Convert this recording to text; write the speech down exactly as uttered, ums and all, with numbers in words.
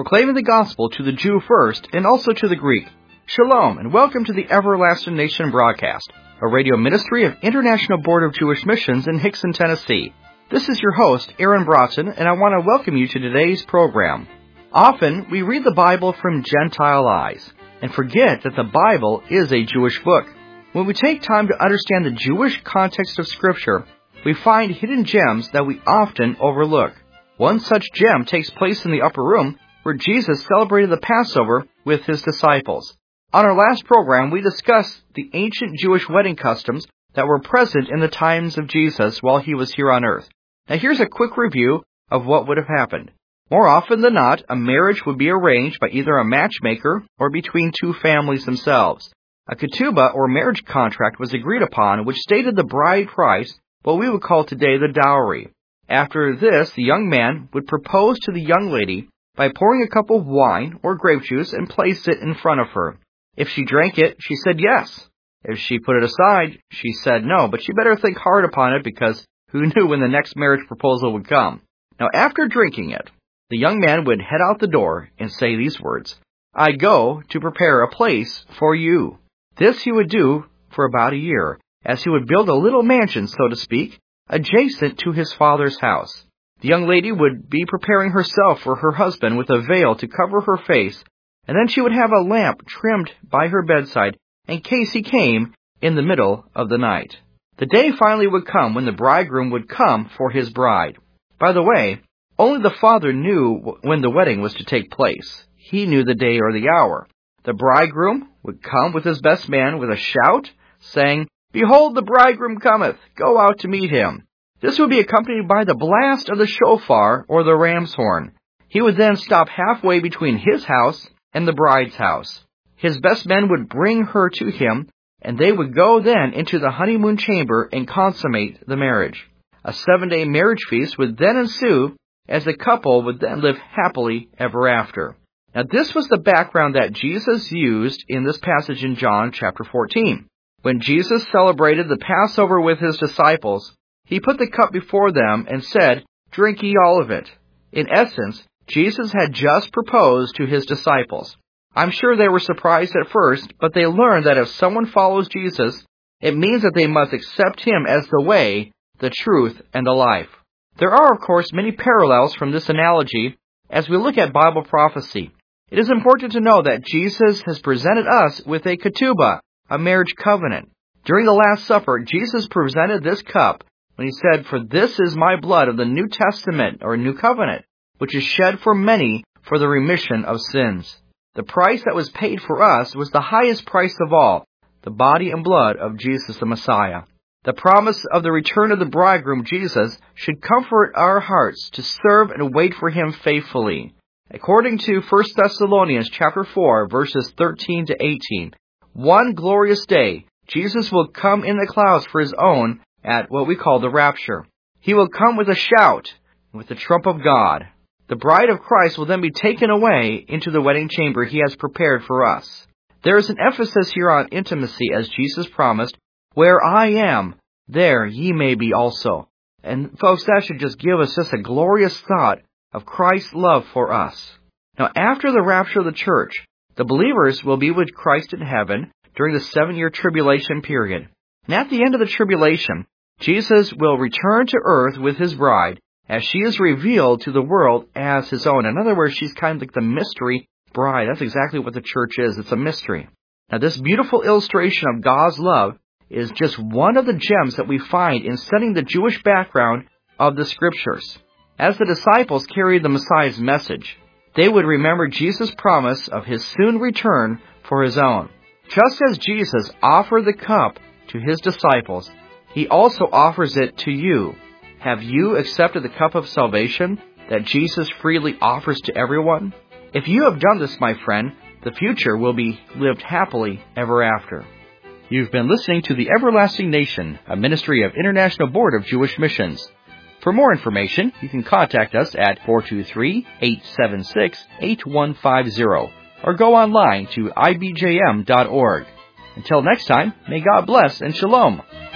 proclaiming the gospel to the Jew first and also to the Greek. Shalom, and welcome to the Everlasting Nation broadcast, a radio ministry of International Board of Jewish Missions in Hickson, Tennessee. This is your host, Aaron Broughton, and I want to welcome you to today's program. Often, we read the Bible from Gentile eyes and forget that the Bible is a Jewish book. When we take time to understand the Jewish context of Scripture, we find hidden gems that we often overlook. One such gem takes place in the upper room, where Jesus celebrated the Passover with his disciples. On our last program, we discussed the ancient Jewish wedding customs that were present in the times of Jesus while he was here on earth. Now here's a quick review of what would have happened. More often than not, a marriage would be arranged by either a matchmaker or between two families themselves. A ketubah or marriage contract was agreed upon, which stated the bride price, what we would call today the dowry. After this, the young man would propose to the young lady by pouring a cup of wine or grape juice and place it in front of her. If she drank it, she said yes. If she put it aside, she said no, but she better think hard upon it because who knew when the next marriage proposal would come. Now, after drinking it, the young man would head out the door and say these words, "I go to prepare a place for you." This he would do for about a year, as he would build a little mansion, so to speak, adjacent to his father's house. The young lady would be preparing herself for her husband with a veil to cover her face, and then she would have a lamp trimmed by her bedside in case he came in the middle of the night. The day finally would come when the bridegroom would come for his bride. By the way, only the father knew when the wedding was to take place. He knew the day or the hour. The bridegroom would come with his best man with a shout, saying, "Behold, the bridegroom cometh, go out to meet him." This would be accompanied by the blast of the shofar or the ram's horn. He would then stop halfway between his house and the bride's house. His best men would bring her to him, and they would go then into the honeymoon chamber and consummate the marriage. A seven-day marriage feast would then ensue, as the couple would then live happily ever after. Now this was the background that Jesus used in this passage in John chapter fourteen. When Jesus celebrated the Passover with his disciples, he put the cup before them and said, "Drink ye all of it." In essence, Jesus had just proposed to his disciples. I'm sure they were surprised at first, but they learned that if someone follows Jesus, it means that they must accept him as the way, the truth, and the life. There are, of course, many parallels from this analogy as we look at Bible prophecy. It is important to know that Jesus has presented us with a ketubah, a marriage covenant. During the Last Supper, Jesus presented this cup when he said, "For this is my blood of the New Testament," or New Covenant, which is shed for many for the remission of sins. The price that was paid for us was the highest price of all, the body and blood of Jesus the Messiah. The promise of the return of the bridegroom, Jesus, should comfort our hearts to serve and wait for him faithfully. According to First Thessalonians chapter four, verses thirteen to eighteen, one glorious day, Jesus will come in the clouds for his own at what we call the rapture. He will come with a shout, with the trump of God. The bride of Christ will then be taken away into the wedding chamber he has prepared for us. There is an emphasis here on intimacy, as Jesus promised, "Where I am, there ye may be also." And folks, that should just give us just a glorious thought of Christ's love for us. Now, after the rapture of the church, the believers will be with Christ in heaven during the seven-year tribulation period. And at the end of the tribulation, Jesus will return to earth with his bride, as she is revealed to the world as his own. In other words, she's kind of like the mystery bride. That's exactly what the church is. It's a mystery. Now, this beautiful illustration of God's love is just one of the gems that we find in studying the Jewish background of the Scriptures. As the disciples carried the Messiah's message, they would remember Jesus' promise of his soon return for his own. Just as Jesus offered the cup to his disciples, he also offers it to you. Have you accepted the cup of salvation that Jesus freely offers to everyone? If you have done this, my friend, the future will be lived happily ever after. You've been listening to the Everlasting Nation, a ministry of International Board of Jewish Missions. For more information, you can contact us at four two three, eight seven six, eight one five zero or go online to I B J M dot org. Until next time, may God bless and shalom.